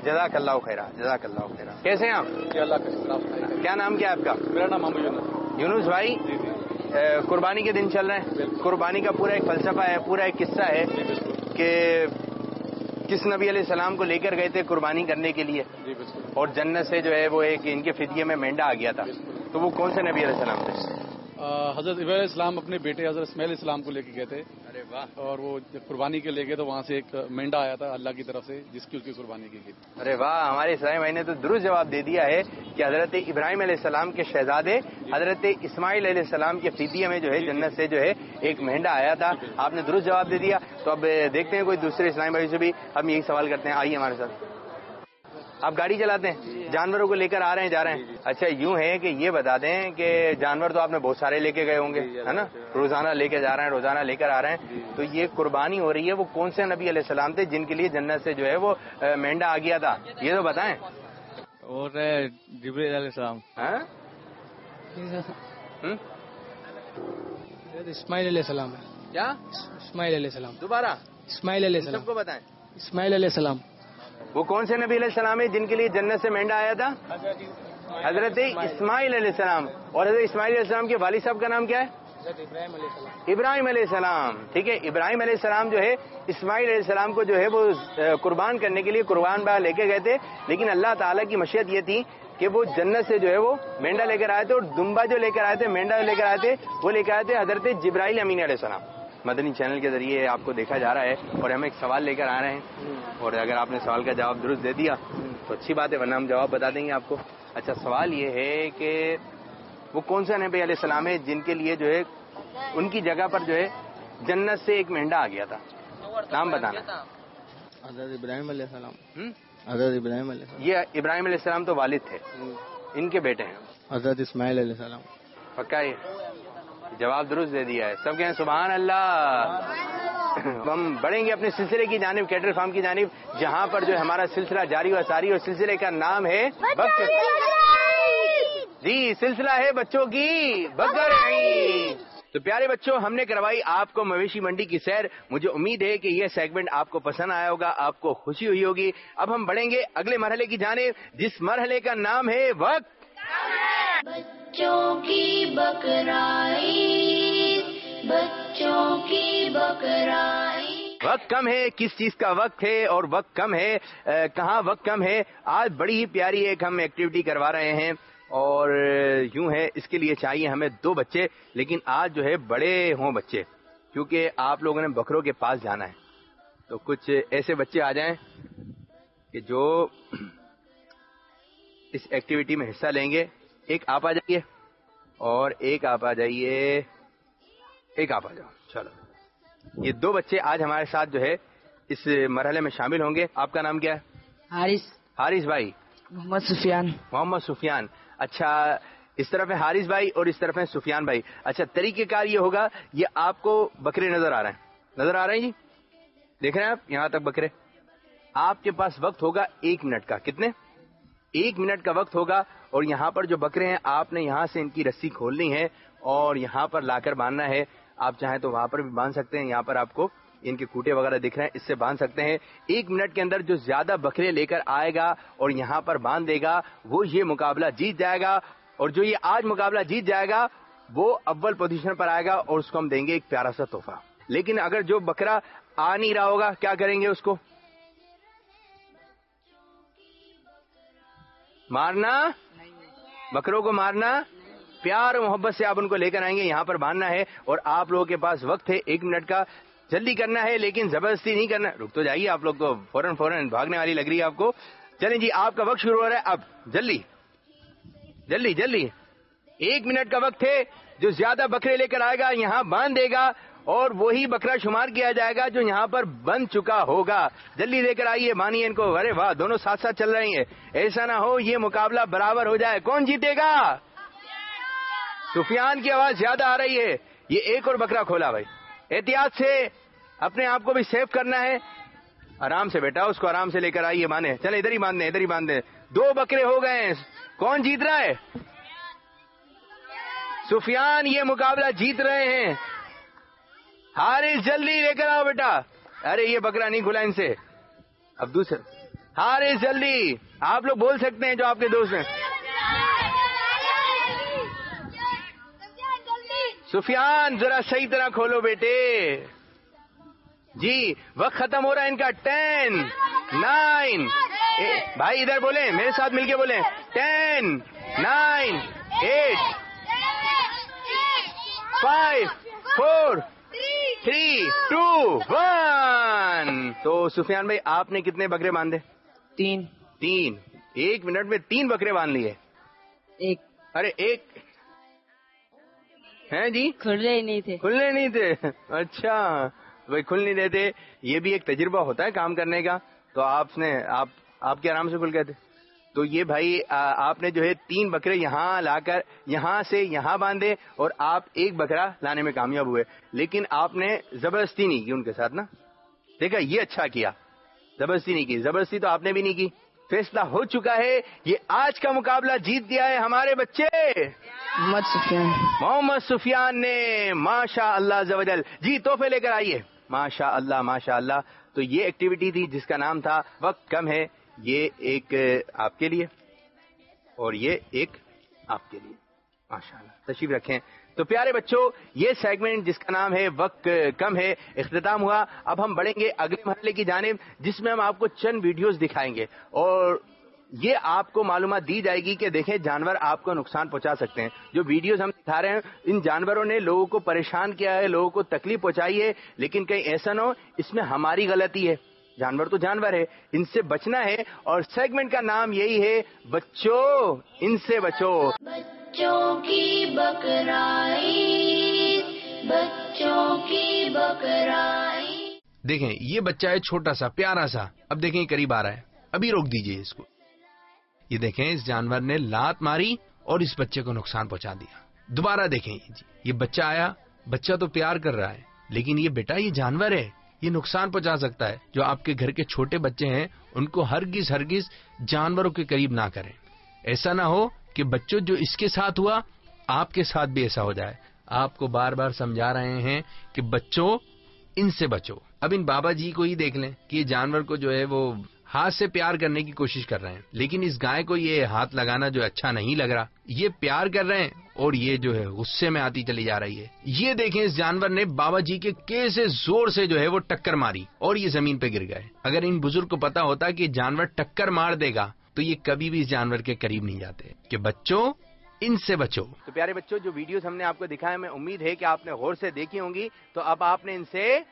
جزاک اللہ خیرہ، جزاک اللہ خیرہ. کیسے ہیں آپ؟ اللہ کا شکر. کیا نام کیا آپ کا؟ میرا نام محمد یونس. یونس بھائی، قربانی کے دن چل رہے ہیں. قربانی کا پورا ایک فلسفہ ہے، پورا ایک قصہ ہے کہ کس نبی علیہ السلام کو لے کر گئے تھے قربانی کرنے کے لیے، اور جنت سے جو ہے وہ ایک ان کے فدیے میں مینڈا آ گیا تھا. تو وہ کون سے نبی علیہ السلام تھے؟ حضرت ابراہیم علیہ السلام اپنے بیٹے حضرت اسماعیل علیہ السلام کو لے کے گئے تھے. ارے واہ. اور وہ جب قربانی کے لے گئے تو وہاں سے ایک مینڈا آیا تھا اللہ کی طرف سے جس کی اس کی قربانی کی گئی. ارے واہ، ہمارے اسلامی بھائی نے تو درست جواب دے دیا ہے کہ حضرت ابراہیم علیہ السلام کے شہزادے حضرت اسماعیل علیہ السلام کے فدیے میں جو ہے جنت سے جو ہے ایک مہنڈا آیا تھا. آپ نے درست جواب دے دیا. تو اب دیکھتے ہیں کوئی دوسرے اسلامی بھائی سے بھی ہم یہی سوال کرتے ہیں. آئیے ہمارے ساتھ. آپ گاڑی چلاتے ہیں، جانوروں کو لے کر آ رہے ہیں جا رہے ہیں؟ اچھا یوں ہے کہ یہ بتا دیں کہ جانور تو آپ نے بہت سارے لے کے گئے ہوں گے، ہے نا؟ روزانہ لے کے جا رہے ہیں، روزانہ لے کر آ رہے ہیں. تو یہ قربانی ہو رہی ہے، وہ کون سے نبی علیہ السلام تھے جن کے لیے جنت سے جو ہے وہ مینڈا آ گیا تھا؟ یہ تو بتائیں. اور جبریل علیہ السلام. اسماعیل علیہ السلام. کیا؟ اسماعیل علیہ السلام. دوبارہ اسماعیل علیہ السلام. سب کو بتائیں. اسماعیل علیہ السلام. وہ کون سے نبی علیہ السلام ہے جن کے لیے جنت سے مینڈا آیا تھا؟ حضرت اسماعیل علیہ السلام. اور حضرت اسماعیل علیہ السلام کے والد صاحب کا نام کیا ہے؟ ابراہیم علیہ السلام. ابراہیم علیہ السلام. ٹھیک ہے، ابراہیم علیہ السلام جو ہے اسماعیل علیہ السلام کو جو ہے وہ قربان کرنے کے لیے قربان باغ لے کے گئے تھے، لیکن اللہ تعالیٰ کی مشیت یہ تھی کہ وہ جنت سے جو ہے وہ مینڈا لے کر آئے تھے. اور دمبا جو لے کر آئے تھے، مینڈا لے کر آئے تھے، وہ لے کر آئے تھے حضرت جبرائیل امین علیہ السلام. مدنی چینل کے ذریعے آپ کو دیکھا جا رہا ہے اور ہم ایک سوال لے کر آ رہے ہیں، اور اگر آپ نے سوال کا جواب درست دے دیا تو اچھی بات ہے، ورنہ ہم جواب بتا دیں گے آپ کو. اچھا سوال یہ ہے کہ وہ کون سا نبی علیہ السلام ہے جن کے لیے جو ہے ان کی جگہ پر جو ہے جنت سے ایک مہنڈا آ گیا تھا؟ نام بتانا. حضرت ابراہیم علیہ السلام. حضرت ابراہیم علیہ السلام. یہ ابراہیم علیہ السلام تو والد تھے، ان کے بیٹے ہیں. حضرت اسماعیل علیہ السلام. پکا یہ جواب درست دے دیا ہے. سب کہیں سبحان اللہ. ہم بڑھیں گے اپنے سلسلے کی جانب، کیٹل فارم کی جانب، جہاں پر جو ہمارا سلسلہ جاری و ساری، اور سلسلے کا نام ہے جی سلسلہ ہے بچوں کی بکر عید. تو پیارے بچوں، ہم نے کروائی آپ کو مویشی منڈی کی سیر. مجھے امید ہے کہ یہ سیگمنٹ آپ کو پسند آیا ہوگا، آپ کو خوشی ہوئی ہوگی. اب ہم بڑھیں گے اگلے مرحلے کی جانب، جس مرحلے کا نام ہے وقت. بچوں کی بقرعید، بچوں کی بقرعید. وقت کم ہے، کس چیز کا وقت ہے اور وقت کم ہے کہاں وقت کم ہے. آج بڑی ہی پیاری ایک ہم ایکٹیویٹی کروا رہے ہیں، اور یوں ہے اس کے لیے چاہیے ہمیں 2 بچے، لیکن آج جو ہے بڑے ہوں بچے، کیونکہ آپ لوگوں نے بکروں کے پاس جانا ہے. تو کچھ ایسے بچے آ جائیں کہ جو اس ایکٹیویٹی میں حصہ لیں گے. ایک آپ آ جائیے، اور ایک آپ آ جائیے، ایک آپ آ جاؤ. چلو، یہ 2 بچے آج ہمارے ساتھ جو ہے اس مرحلے میں شامل ہوں گے. آپ کا نام کیا ہے؟ حارث بھائی. محمد سفیان. اچھا، اس طرف ہے حارث بھائی اور اس طرف ہے سفیان بھائی. اچھا، طریقہ کار یہ ہوگا، یہ آپ کو بکرے نظر آ رہے ہیں جی، دیکھ رہے ہیں آپ یہاں تک بکرے. آپ کے پاس وقت ہوگا 1 منٹ کا. کتنے؟ 1 منٹ کا وقت ہوگا. اور یہاں پر جو بکرے ہیں آپ نے یہاں سے ان کی رسی کھولنی ہے اور یہاں پر لا کر باندھنا ہے. آپ چاہیں تو وہاں پر بھی باندھ سکتے ہیں، یہاں پر آپ کو ان کے کوٹے وغیرہ دکھ رہے ہیں، اس سے باندھ سکتے ہیں. 1 منٹ کے اندر جو زیادہ بکرے لے کر آئے گا اور یہاں پر باندھ دے گا، وہ یہ مقابلہ جیت جائے گا. اور جو یہ آج مقابلہ جیت جائے گا وہ اول پوزیشن پر آئے گا، اور اس کو ہم دیں گے ایک پیارا سا تحفہ. لیکن اگر جو بکرا آ نہیں رہا ہوگا، کیا کریں گے؟ اس کو مارنا، بکروں کو مارنا، پیار و محبت سے آپ ان کو لے کر آئیں گے، یہاں پر باندھنا ہے. اور آپ لوگوں کے پاس وقت ہے 1 منٹ کا، جلدی کرنا ہے لیکن زبردستی نہیں کرنا. رک تو جائیے، آپ لوگ تو فوراً بھاگنے والی لگ رہی ہے آپ کو. چلیں جی، آپ کا وقت شروع ہو رہا ہے اب. جلدی 1 منٹ کا وقت ہے. جو زیادہ بکرے لے کر آئے گا یہاں باندھ دے گا، اور وہی بکرا شمار کیا جائے گا جو یہاں پر بن چکا ہوگا. جلدی لے کر آئیے، مانیے ان کو. ارے واہ، دونوں ساتھ ساتھ چل رہے ہیں. ایسا نہ ہو یہ مقابلہ برابر ہو جائے. کون جیتے گا؟ سفیان کی آواز زیادہ آ رہی ہے. یہ ایک اور بکرا کھولا بھائی، احتیاط سے، اپنے آپ کو بھی سیف کرنا ہے. آرام سے بیٹا، اس کو آرام سے لے کر آئیے. مانے چلے، ادھر ہی باندھ دیں. 2 بکرے ہو گئے ہیں. کون جیت رہا ہے؟ سفیان یہ مقابلہ جیت رہے ہیں. حارث جلدی لے کر آؤ بیٹا. ارے یہ بکرا نہیں کھلا ان سے. اب دوسرا हारिस जल्दी, आप लोग बोल सकते हैं जो आपके दोस्त हैं। सुफियान जरा सही तरह खोलो बेटे जी, वक्त खत्म हो रहा है इनका। 10, 9, भाई इधर बोले, मेरे साथ मिलके बोले। 10, 9, 8, 5, 4, 3, 2, 1। तो सुफियान भाई आपने कितने बकरे बांधे? 3। 3। 1 मिनट में 3 बकरे बांध लिए? 1। अरे 1 हैं जी? खुले ही नहीं थे। खुलने नहीं थे? अच्छा भाई, खुल नहीं देते। ये भी एक तजुर्बा होता है काम करने का। तो आप के आराम से खुल गए थे। तो ये भाई आपने जो है 3 बकरे यहाँ लाकर यहाँ से यहाँ बांधे और आप 1 बकरा लाने में कामयाब हुए, लेकिन आपने जबरदस्ती नहीं की उनके साथ ना। देखा, ये अच्छा किया, जबरदस्ती नहीं की। जबरदस्ती तो आपने भी नहीं की। फैसला हो चुका है, ये आज का मुकाबला जीत दिया है हमारे बच्चे मोहम्मद सुफियान ने। माशा अल्लाह जवजल जी, तोहफे लेकर आइए। माशा अल्लाह माशा अल्लाह। तो ये एक्टिविटी थी जिसका नाम था वक्त कम है। ये एक आपके लिए और ये एक आपके लिए। माशाअल्लाह, तशरीफ रखें। तो प्यारे बच्चों, ये सेगमेंट जिसका नाम है वक्त कम है इख्तिताम हुआ। अब हम बढ़ेंगे अगले मरहले की जानिब, जिसमें हम आपको चंद वीडियोस दिखाएंगे और ये आपको मालूमात दी जाएगी कि देखें जानवर आपको नुकसान पहुंचा सकते हैं। जो वीडियोस हम दिखा रहे हैं, इन जानवरों ने लोगों को परेशान किया है, लोगों को तकलीफ पहुंचाई है, लेकिन कहीं ऐसा न हो इसमें हमारी गलती है। जानवर तो जानवर है, इनसे बचना है। और सेगमेंट का नाम यही है, बच्चों इनसे बचो। बच्चों की बकराई, बच्चों की बकराई। देखें, ये बच्चा है छोटा सा प्यारा सा। अब देखें करीब आ रहा है, अभी रोक दीजिए इसको। ये देखें, इस जानवर ने लात मारी और इस बच्चे को नुकसान पहुंचा दिया। दोबारा देखें ये बच्चा आया, बच्चा तो प्यार कर रहा है, लेकिन ये बेटा ये जानवर है, ये नुकसान पहुंचा सकता है। जो आपके घर के छोटे बच्चे हैं उनको हरगिज जानवरों के करीब ना करें। ऐसा ना हो कि बच्चों जो इसके साथ हुआ आपके साथ भी ऐसा हो जाए। आपको बार बार समझा रहे हैं कि बच्चों इनसे बचो। अब इन बाबा जी को ही देख लें कि ये जानवर को जो है वो हाथ से प्यार करने की कोशिश कर रहे हैं, लेकिन इस गाय को ये हाथ लगाना जो अच्छा नहीं लग रहा। ये प्यार कर रहे हैं और ये जो है गुस्से में आती चली जा रही है। ये देखें, इस जानवर ने बाबा जी के केस से जोर से जो है वो टक्कर मारी और ये जमीन पे गिर गए। अगर इन बुजुर्ग को पता होता कि जानवर टक्कर मार देगा तो ये कभी भी इस जानवर के करीब नहीं जाते। कि बच्चों इनसे बचो। तो प्यारे बच्चों, जो वीडियोस हमने आपको दिखाया, मैं उम्मीद है कि आपने गौर से देखी होंगी। तो अब आपने इनसे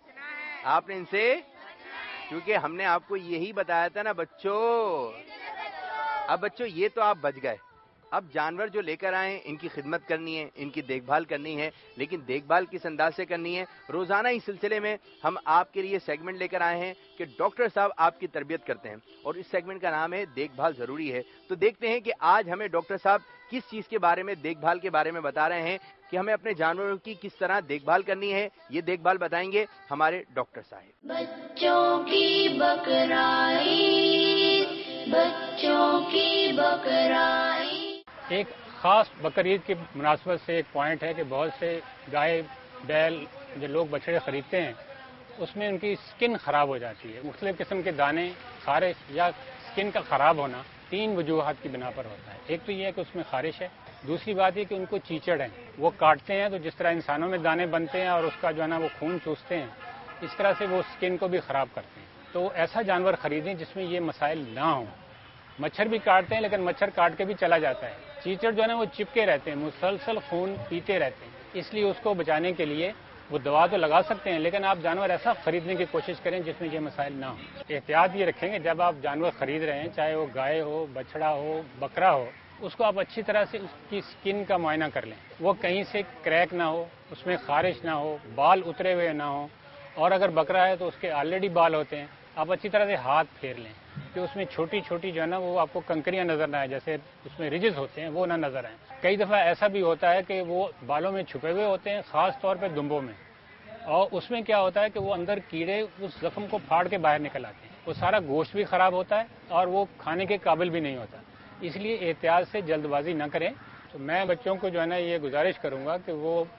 क्योंकि हमने आपको यही बताया था ना बच्चों। अब बच्चों ये तो आप बच गए। अब जानवर जो लेकर आए इनकी खिदमत करनी है, इनकी देखभाल करनी है, लेकिन देखभाल किस अंदाज से करनी है। रोजाना इस सिलसिले में हम आपके लिए सेगमेंट लेकर आए हैं कि डॉक्टर साहब आपकी तरबियत करते हैं और इस सेगमेंट का नाम है देखभाल जरूरी है। तो देखते हैं कि आज हमें डॉक्टर साहब किस चीज के बारे में, देखभाल के बारे में बता रहे हैं कि हमें अपने जानवरों की किस तरह देखभाल करनी है। ये देखभाल बताएंगे हमारे डॉक्टर साहब। बच्चों की बकराई, बच्चों की बकराई। एक खास बकरीद की मुनासबत से एक पॉइंट है कि बहुत से गाय बैल जो लोग बछड़े खरीदते हैं उसमें उनकी स्किन खराब हो जाती है। मुख्तलिफ किस्म के दाने, खारिश या स्किन का खराब होना 3 वजूहात की बिना पर होता है। एक तो ये है कि उसमें खारिश है, दूसरी बात ये कि उनको चीचड़ है, वो काटते हैं तो जिस तरह इंसानों में दाने बनते हैं और उसका जो है ना वो खून चूसते हैं, इस तरह से वो स्किन को भी खराब करते हैं। तो ऐसा जानवर खरीदें जिसमें ये मसाइल ना हो। मच्छर भी काटते हैं लेकिन मच्छर काट के भी चला जाता है। चीचड़ जो है ना वो चिपके रहते हैं, मुसलसल खून पीते रहते हैं, इसलिए उसको बचाने के लिए वो दवा तो लगा सकते हैं, लेकिन आप जानवर ऐसा खरीदने की कोशिश करें जिसमें ये मसाइल ना हो। एहतियात ये रखेंगे, जब आप जानवर खरीद रहे हैं, चाहे वो गाय हो, बछड़ा हो, बकरा हो, उसको आप अच्छी तरह से उसकी स्किन का मुआयना कर लें। वो कहीं से क्रैक ना हो, उसमें खारिश ना हो, बाल उतरे हुए ना हो, और अगर बकरा है तो उसके ऑलरेडी बाल होते हैं, आप अच्छी तरह से हाथ फेर लें कि उसमें छोटी छोटी जो है ना वो आपको कंकरियां नजर ना आए, जैसे उसमें रिजेस होते हैं वो ना नजर आए। कई दफ़ा ऐसा भी होता है कि वो बालों में छुपे हुए होते हैं, खास तौर पे दुम्बों में, और उसमें क्या होता है कि वो अंदर कीड़े उस जख्म को फाड़ के बाहर निकल आते हैं। वो सारा गोश्त भी खराब होता है और वो खाने के काबिल भी नहीं होता। इसलिए एहतियात से जल्दबाजी न करें। तो मैं बच्चों को जो है ना ये गुजारिश करूंगा कि वो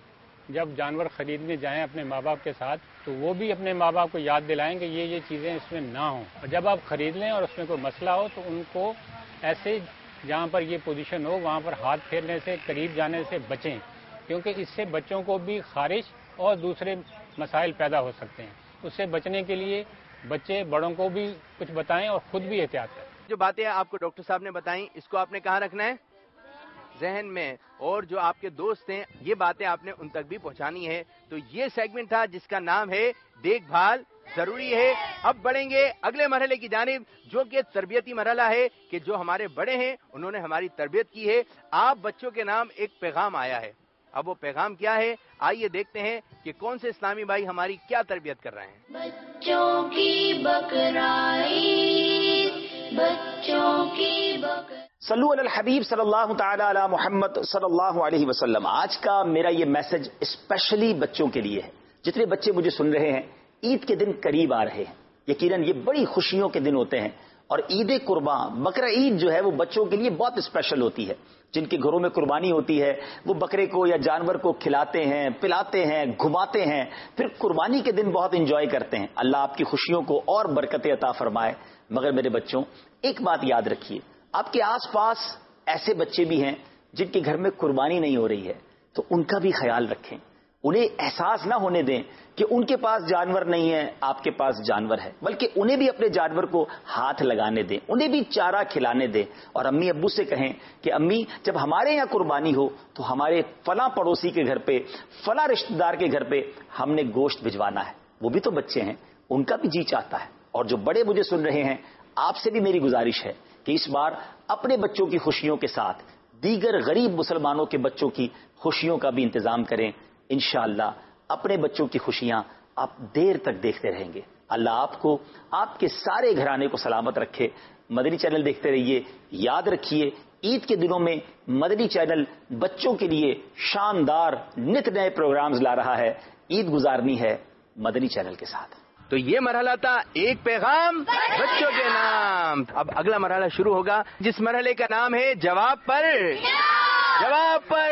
جب جانور خریدنے جائیں اپنے ماں باپ کے ساتھ تو وہ بھی اپنے ماں باپ کو یاد دلائیں کہ یہ چیزیں اس میں نہ ہوں، اور جب آپ خرید لیں اور اس میں کوئی مسئلہ ہو تو ان کو ایسے جہاں پر یہ پوزیشن ہو وہاں پر ہاتھ پھیرنے سے، قریب جانے سے بچیں، کیونکہ اس سے بچوں کو بھی خارش اور دوسرے مسائل پیدا ہو سکتے ہیں۔ اس سے بچنے کے لیے بچے بڑوں کو بھی کچھ بتائیں اور خود بھی احتیاط کریں۔ جو باتیں آپ کو ڈاکٹر صاحب نے بتائیں اس کو آپ نے کہاں رکھنا ہے؟ ذہن میں، اور جو آپ کے دوست ہیں یہ باتیں آپ نے ان تک بھی پہنچانی ہے۔ تو یہ سیگمنٹ تھا جس کا نام ہے دیکھ بھال ضروری ہے۔ اب بڑھیں گے اگلے مرحلے کی جانب جو کہ تربیتی مرحلہ ہے، کہ جو ہمارے بڑے ہیں انہوں نے ہماری تربیت کی ہے۔ آپ بچوں کے نام ایک پیغام آیا ہے، اب وہ پیغام کیا ہے آئیے دیکھتے ہیں کہ کون سے اسلامی بھائی ہماری کیا تربیت کر رہے ہیں۔ بچوں کی بقرعید، بچوں کی صلو علی الحبیب صلی اللہ تعالی علی محمد صلی اللہ علیہ وسلم۔ آج کا میرا یہ میسج اسپیشلی بچوں کے لیے ہے۔ جتنے بچے مجھے سن رہے ہیں، عید کے دن قریب آ رہے ہیں، یقیناً یہ بڑی خوشیوں کے دن ہوتے ہیں، اور عید قربان بقرہ عید جو ہے وہ بچوں کے لیے بہت اسپیشل ہوتی ہے۔ جن کے گھروں میں قربانی ہوتی ہے وہ بکرے کو یا جانور کو کھلاتے ہیں، پلاتے ہیں، گھماتے ہیں، پھر قربانی کے دن بہت انجوائے کرتے ہیں۔ اللہ آپ کی خوشیوں کو اور برکت عطا فرمائے۔ مگر میرے بچوں، ایک بات یاد رکھیے، آپ کے آس پاس ایسے بچے بھی ہیں جن کے گھر میں قربانی نہیں ہو رہی ہے، تو ان کا بھی خیال رکھیں۔ انہیں احساس نہ ہونے دیں کہ ان کے پاس جانور نہیں ہے، آپ کے پاس جانور ہے، بلکہ انہیں بھی اپنے جانور کو ہاتھ لگانے دیں، انہیں بھی چارہ کھلانے دیں، اور امی ابو سے کہیں کہ امی جب ہمارے یہاں قربانی ہو تو ہمارے فلاں پڑوسی کے گھر پہ، فلاں رشتہ دار کے گھر پہ ہم نے گوشت بھجوانا ہے۔ وہ بھی تو بچے ہیں، ان کا بھی جی چاہتا ہے۔ اور جو بڑے مجھے سن رہے ہیں، آپ سے بھی میری گزارش ہے کہ اس بار اپنے بچوں کی خوشیوں کے ساتھ دیگر غریب مسلمانوں کے بچوں کی خوشیوں کا بھی انتظام کریں۔ انشاءاللہ اپنے بچوں کی خوشیاں آپ دیر تک دیکھتے رہیں گے۔ اللہ آپ کو، آپ کے سارے گھرانے کو سلامت رکھے۔ مدنی چینل دیکھتے رہیے۔ یاد رکھیے عید کے دنوں میں مدنی چینل بچوں کے لیے شاندار نت نئے پروگرامز لا رہا ہے۔ عید گزارنی ہے مدنی چینل کے ساتھ۔ تو یہ مرحلہ تھا ایک پیغام بچوں کے نام۔ اب اگلا مرحلہ شروع ہوگا جس مرحلے کا نام ہے جواب پر۔ جواب پر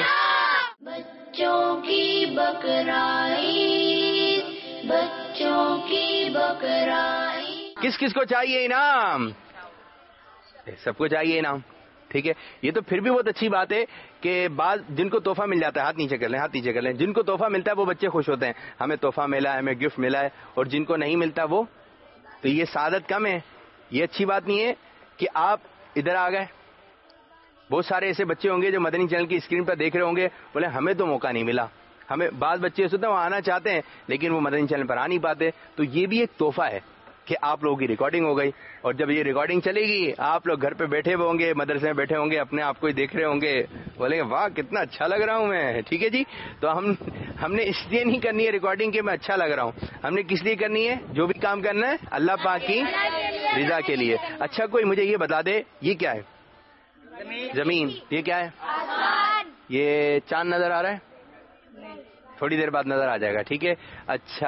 بچوں کی بقرعید، بچوں کی بقرعید۔ کس کس کو چاہیے انعام؟ سب کو چاہیے انعام، ٹھیک ہے۔ یہ تو پھر بھی بہت اچھی بات ہے کہ بعض جن کو تحفہ مل جاتا ہے، ہاتھ نیچے کر لیں، ہاتھ نیچے کر لیں، جن کو تحفہ ملتا ہے وہ بچے خوش ہوتے ہیں، ہمیں تحفہ ملا ہے، ہمیں گفٹ ملا ہے، اور جن کو نہیں ملتا وہ تو یہ سعادت کم ہے۔ یہ اچھی بات نہیں ہے کہ آپ ادھر آ گئے۔ بہت سارے ایسے بچے ہوں گے جو مدنی چینل کی اسکرین پر دیکھ رہے ہوں گے، بولے ہمیں تو موقع نہیں ملا۔ ہمیں بعض بچے ایسے ہوتے ہیں وہ آنا چاہتے ہیں لیکن وہ مدنی چینل پر آ نہیں پاتے۔ تو یہ بھی ایک تحفہ ہے کہ آپ لوگوں کی ریکارڈنگ ہو گئی، اور جب یہ ریکارڈنگ چلے گی آپ لوگ گھر پہ بیٹھے ہوئے ہوں گے، مدرسے میں بیٹھے ہوں گے، اپنے آپ کو ہی دیکھ رہے ہوں گے، بولیں گے واہ کتنا اچھا لگ رہا ہوں میں، ٹھیک ہے جی۔ تو ہم نے اس لیے نہیں کرنی ہے ریکارڈنگ کہ میں اچھا لگ رہا ہوں، ہم نے کس لیے کرنی ہے؟ جو بھی کام کرنا ہے اللہ پاک کی رضا کے لیے۔ اچھا کوئی مجھے یہ بتا دے یہ کیا ہے؟ زمین۔ یہ کیا ہے؟ یہ چاند نظر آ رہا ہے؟ تھوڑی دیر بعد نظر آ جائے گا، ٹھیک ہے۔ اچھا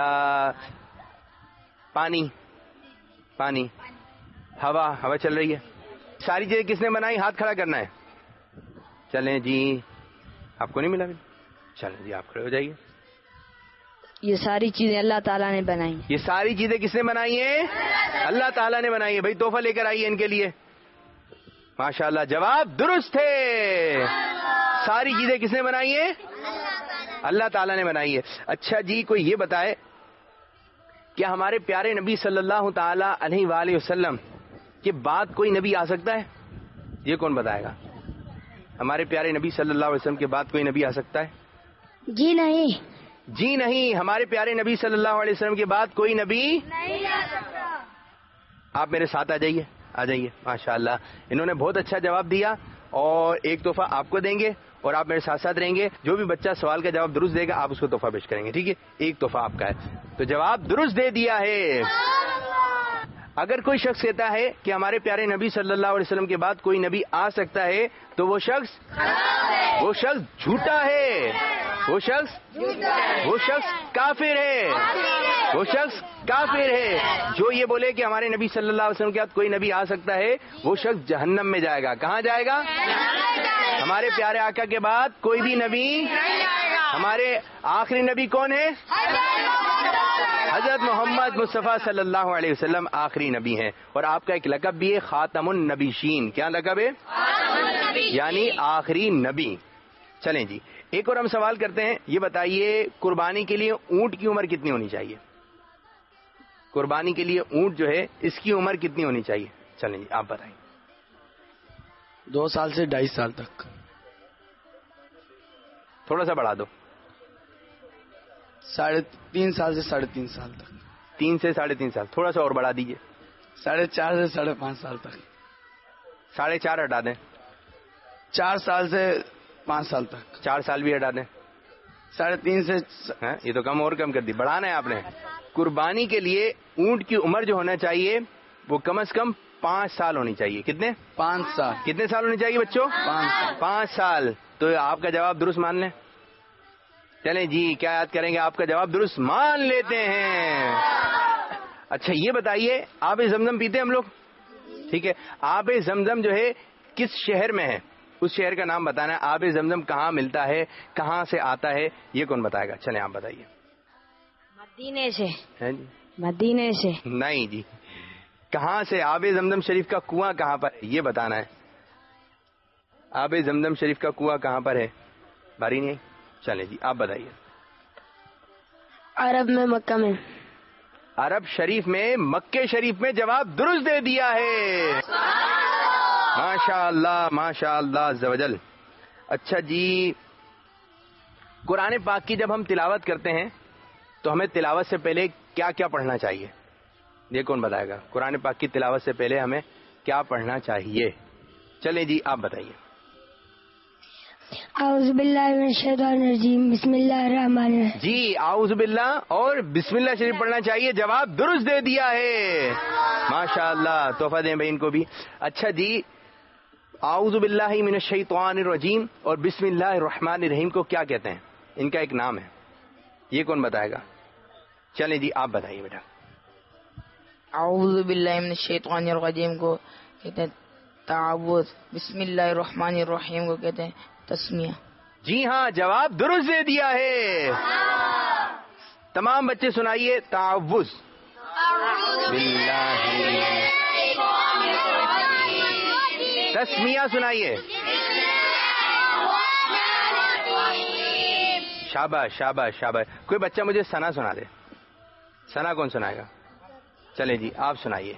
پانی، پانی، ہوا، ہوا چل رہی ہے۔ ساری چیزیں کس نے بنائی؟ ہاتھ کھڑا کرنا ہے۔ چلیں جی، آپ کو نہیں ملا؟ چلیں جی آپ کھڑے ہو جائیے۔ یہ ساری چیزیں اللہ تعالیٰ نے بنائی۔ یہ ساری چیزیں کس نے بنائی ہیں؟ اللہ تعالیٰ نے بنائی ہے۔ بھائی تحفہ لے کر آئیے ان کے لیے۔ ماشاءاللہ جواب درست ہے۔ ساری چیزیں کس نے بنائی ہیں؟ اللہ تعالیٰ نے بنائی ہے۔ اچھا جی کوئی یہ بتائے کیا ہمارے پیارے نبی صلی اللہ تعالی علیہ وآلہ وسلم کے بعد کوئی نبی آ سکتا ہے؟ یہ کون بتائے گا؟ ہمارے پیارے نبی صلی اللہ علیہ وسلم کے بعد کوئی نبی آ سکتا ہے؟ جی نہیں، جی نہیں، ہمارے پیارے نبی صلی اللہ علیہ وسلم کے بعد کوئی نبی نہیں آ سکتا۔ آپ میرے ساتھ آ جائیے، آ جائیے۔ ماشاءاللہ انہوں نے بہت اچھا جواب دیا، اور ایک تحفہ آپ کو دیں گے اور آپ میرے ساتھ ساتھ رہیں گے۔ جو بھی بچہ سوال کا جواب درست دے گا آپ اس کو تحفہ پیش کریں گے، ٹھیک ہے۔ ایک تحفہ آپ کا ہے۔ تو جواب درست دے دیا ہے۔ اگر کوئی شخص کہتا ہے کہ ہمارے پیارے نبی صلی اللہ علیہ وسلم کے بعد کوئی نبی آ سکتا ہے تو وہ شخص جھوٹا ہے، وہ شخص کافر ہے، وہ شخص کافر ہے۔ جو یہ بولے کہ ہمارے نبی صلی اللہ علیہ وسلم کے بعد کوئی نبی آ سکتا ہے وہ شخص جہنم میں جائے گا۔ کہاں جائے گا؟ ہمارے پیارے آقا کے بعد کوئی بھی نبی، ہمارے آخری نبی کون ہے؟ حضرت محمد مصطفیٰ صلی اللہ علیہ وسلم آخری نبی ہیں. اور آپ کا ایک لقب بھی ہے خاتم النبیین. کیا لقب ہے؟ یعنی آخری نبی. چلیں جی ایک اور ہم سوال کرتے ہیں. یہ بتائیے قربانی کے لیے اونٹ کی عمر کتنی ہونی چاہیے؟ قربانی کے لیے اونٹ جو ہے اس کی عمر کتنی ہونی چاہیے؟ چلیں جی آپ بتائیں. 2 سال سے 2.5 سال تک. تھوڑا سا بڑھا دو. 3.5 سال سے 3.5 سال تک. 3 سے 3.5 سال. تھوڑا سا اور بڑھا دیجئے. 4.5 سے 5.5 سال تک. 4.5 ہٹا دیں. 4 سال سے 5 سال تک. 4 سال بھی ہٹا دیں. 3.5 سے یہ تو کم اور کم کر دی. بڑھانا ہے آپ نے. قربانی کے لیے اونٹ کی عمر جو ہونا چاہیے وہ کم از کم 5 سال ہونی چاہیے. کتنے؟ 5 سال. کتنے سال ہونی چاہیے بچوں؟ 5 سال. تو آپ کا جواب درست مان لیں. چلیں جی کیا یاد کریں گے؟ آپ کا جواب درست مان لیتے ہیں. اچھا یہ بتائیے آب زمزم پیتے ہم لوگ؟ ٹھیک ہے. آب زمزم جو ہے کس شہر میں ہے؟ اس شہر کا نام بتانا ہے. آب زمزم کہاں ملتا ہے، کہاں سے آتا ہے، یہ کون بتائے گا؟ چلیں آپ بتائیے. مدینے سے. مدینے سے نہیں جی. کہاں سے؟ آب زمزم شریف کا کنواں کہاں پر ہے یہ بتانا ہے. آب زمزم شریف کا کنواں کہاں پر ہے؟ باری نہیں. چلیں جی آپ بتائیے. عرب میں، مکہ میں. عرب شریف میں، مکے شریف میں. جواب درست دے دیا ہے. ماشاء اللہ ماشاء اللہ عز و جل. اچھا جی قرآن پاک کی جب ہم تلاوت کرتے ہیں تو ہمیں تلاوت سے پہلے کیا کیا پڑھنا چاہیے؟ یہ کون بتائے گا؟ قرآن پاک کی تلاوت سے پہلے ہمیں کیا پڑھنا چاہیے؟ چلیں جی آپ بتائیے. اعوذ باللہ من الشیطان الرجیم بسم اللہ الرحمن الرحیم. جی اعوذ باللہ اور بسم اللہ شریف پڑھنا چاہیے. جواب درست دے دیا ہے. ماشاء اللہ. تحفہ دیں بھائی ان کو بھی. اچھا جی اعوذ باللہ من الشیطان الرجیم اور بسم اللہ الرحمن الرحیم کو کیا کہتے ہیں؟ ان کا ایک نام ہے. یہ کون بتائے گا؟ چلیں جی آپ بتائیے بیٹا. اعوذ باللہ من الشیطان الرجیم کو کہتے ہیں تعوذ. بسم اللہ الرحمن الرحیم کو کہتے ہیں تسمیہ. جی ہاں جواب درست دے دیا ہے. تمام بچے سنائیے تعوذ باللہ. تسمیہ سنائیے. شاباش شاباش شاباش. کوئی بچہ مجھے ثنا سنا دے. ثنا کون سنائے گا؟ چلیں جی آپ سنائیے.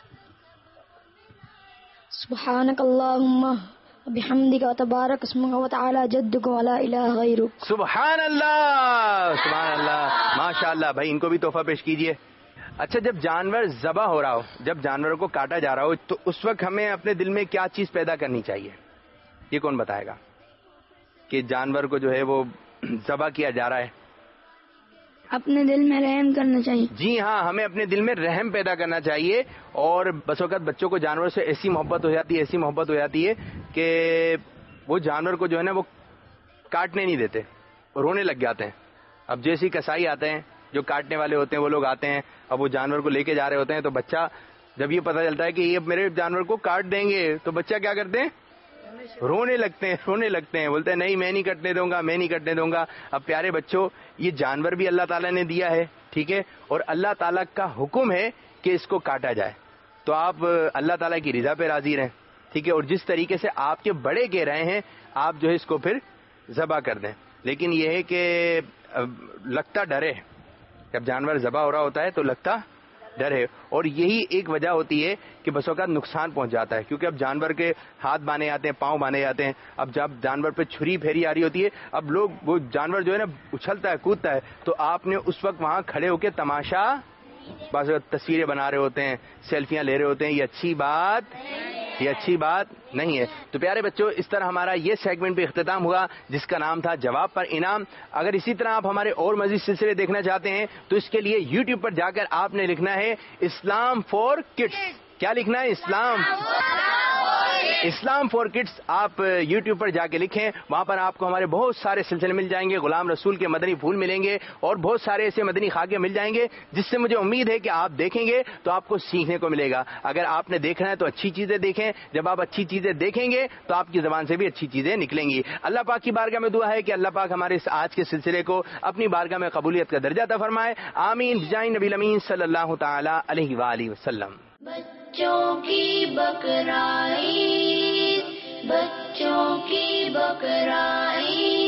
سبحانک اللہم بحمدک وتبارک اسمک وتعالی جدک ولا الہ غیرک. سبحان اللہ سبحان اللہ. ماشاء اللہ. بھائی ان کو بھی تحفہ پیش کیجئے. اچھا جب جانور ذبح ہو رہا ہو، جب جانوروں کو کاٹا جا رہا ہو تو اس وقت ہمیں اپنے دل میں کیا چیز پیدا کرنی چاہیے؟ یہ کون بتائے گا کہ جانور کو جو ہے وہ ذبح کیا جا رہا ہے؟ اپنے دل میں رحم کرنا چاہیے. جی ہاں ہمیں اپنے دل میں رحم پیدا کرنا چاہیے. اور بس اوقات بچوں کو جانور سے ایسی محبت ہو جاتی ہے، ایسی محبت ہو جاتی ہے کہ وہ جانور کو جو ہے نا وہ کاٹنے نہیں دیتے، رونے لگ جاتے ہیں. اب جیسے کسائی آتے ہیں جو کاٹنے والے ہوتے ہیں وہ لوگ آتے ہیں، اب وہ جانور کو لے کے جا رہے ہوتے ہیں تو بچہ جب یہ پتہ چلتا ہے کہ یہ میرے جانور کو کاٹ دیں گے تو بچہ کیا کرتے ہیں؟ رونے لگتے ہیں. بولتے ہیں نہیں میں نہیں کٹنے دوں گا، میں نہیں کٹنے دوں گا. اب پیارے بچوں یہ جانور بھی اللہ تعالیٰ نے دیا ہے، ٹھیک ہے، اور اللہ تعالیٰ کا حکم ہے کہ اس کو کاٹا جائے. تو آپ اللہ تعالیٰ کی رضا پہ راضی رہیں، ٹھیک ہے، اور جس طریقے سے آپ کے بڑے کہہ رہے ہیں آپ جو ہے اس کو پھر ذبح کر دیں. لیکن یہ ہے کہ لگتا ڈر ہے. جب جانور ذبح ہو رہا ہوتا ہے تو لگتا ڈر ہے. اور یہی ایک وجہ ہوتی ہے کہ بس اوقات نقصان پہنچ جاتا ہے، کیونکہ اب جانور کے ہاتھ باندھے جاتے ہیں، پاؤں باندھے جاتے ہیں. اب جب جانور پہ چھری پھیری آ رہی ہوتی ہے، اب لوگ وہ جانور جو ہے نا اچھلتا ہے، کودتا ہے، تو آپ نے اس وقت وہاں کھڑے ہو کے تماشا بعض تصویریں بنا رہے ہوتے ہیں، سیلفیاں لے رہے ہوتے ہیں. یہ اچھی بات نہیں ہے. تو پیارے بچوں اس طرح ہمارا یہ سیگمنٹ بھی اختتام ہوا جس کا نام تھا جواب پر انعام. اگر اسی طرح آپ ہمارے اور مزید سلسلے دیکھنا چاہتے ہیں تو اس کے لیے یوٹیوب پر جا کر آپ نے لکھنا ہے اسلام فار کڈس. کیا لکھنا ہے؟ اسلام اسلام فار کڈس آپ یوٹیوب پر جا کے لکھیں, وہاں پر آپ کو ہمارے بہت سارے سلسلے مل جائیں گے, غلام رسول کے مدنی پھول ملیں گے اور بہت سارے ایسے مدنی خاکے مل جائیں گے جس سے مجھے امید ہے کہ آپ دیکھیں گے تو آپ کو سیکھنے کو ملے گا. اگر آپ نے دیکھنا ہے تو اچھی چیزیں دیکھیں, جب آپ اچھی چیزیں دیکھیں گے تو آپ کی زبان سے بھی اچھی چیزیں نکلیں گی. اللہ پاک کی بارگاہ میں دعا ہے کہ اللہ پاک ہمارے اس آج کے سلسلے کو اپنی بارگاہ میں قبولیت کا درجہ عطا فرمائے. آمین بجائے نبی الامین صلی اللہ تعالی علیہ وآلہ وسلم. بچوں کی بقرعید, بچوں کی بقرعید.